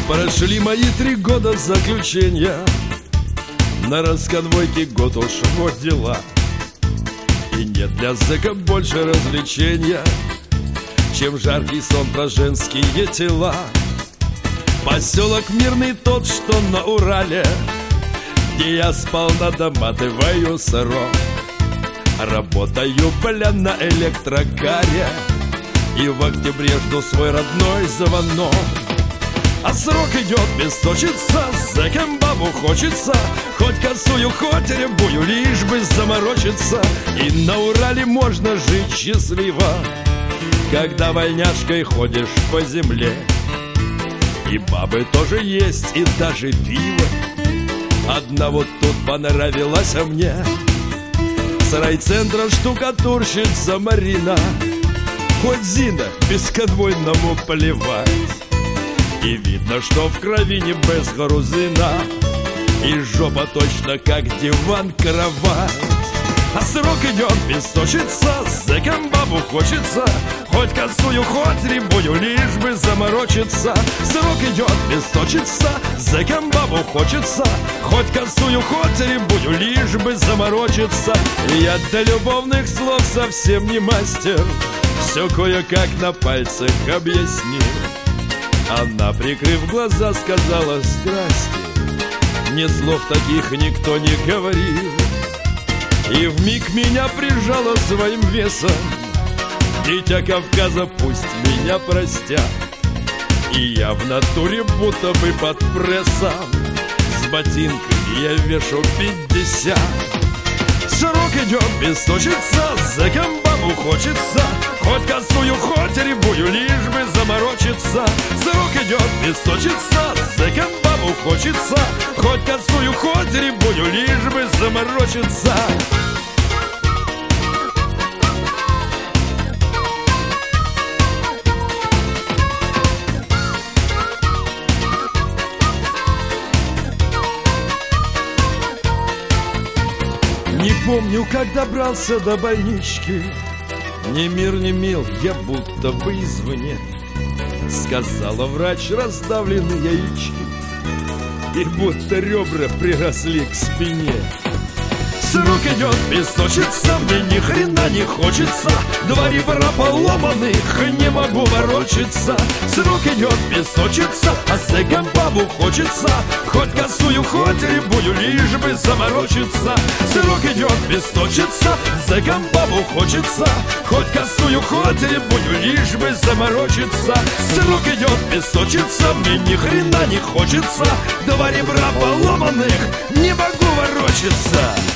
Прошли мои 3 года заключения, на расконвойке год уж вот дела. И нет для зэка больше развлечения, чем жаркий сон про женские тела. Поселок Мирный тот, что на Урале, где я спал, надоматываю сырок. Работаю, бля, на электрокаре, и в октябре жду свой родной звонок. А срок идет, бесочится, зэкам бабу хочется, хоть косую, хоть рябую, лишь бы заморочиться. И на Урале можно жить счастливо, когда вольняшкой ходишь по земле. И бабы тоже есть, и даже пиво. Одна вот тут понравилась мне, с райцентра штукатурщица Марина. Хоть Зина бесконвойному плевать, и видно, что в крови не без грузина, и жопа точно как диван-кровать. А срок идет, бесочится, зэкам бабу хочется, хоть косую, хоть рябую, лишь бы заморочиться. Срок идет, бесочится, зэкам бабу хочется, хоть косую, хоть рябую, лишь бы заморочиться. И я до любовных слов совсем не мастер, все кое-как на пальцах объяснил. Она, прикрыв глаза, сказала: здрасте, мне слов таких никто не говорил. И вмиг меня прижала своим весом, дитя Кавказа, пусть меня простят. И я в натуре будто бы под прессом, с ботинками я вешу 50. Срок идет, бесочится, зэкам бабу хочется, хоть косую, хоть рябую, лишь бы заморочиться. Срок идет, бесочится, зэкам бабу хочется, хоть косую, хоть рябую, лишь бы заморочиться. Не помню, как добрался до больнички, ни мир, ни мил, я будто бы извне. Сказала врач, раздавлены яички, и будто ребра приросли к спине. Срок идет, бесочится, мне ни хрена не хочется, 2 ребра поломанных, не могу ворочаться. Срок идет, бесочится, а зэкам бабу хочется, хоть косую, хоть рябую, лишь бы заморочиться. Срок идет, бесочится, зэкам бабу хочется, хоть косую, хоть рябую, лишь бы заморочиться. Срок идет, бесочится, мне ни хрена не хочется, 2 ребра поломанных, не могу ворочаться.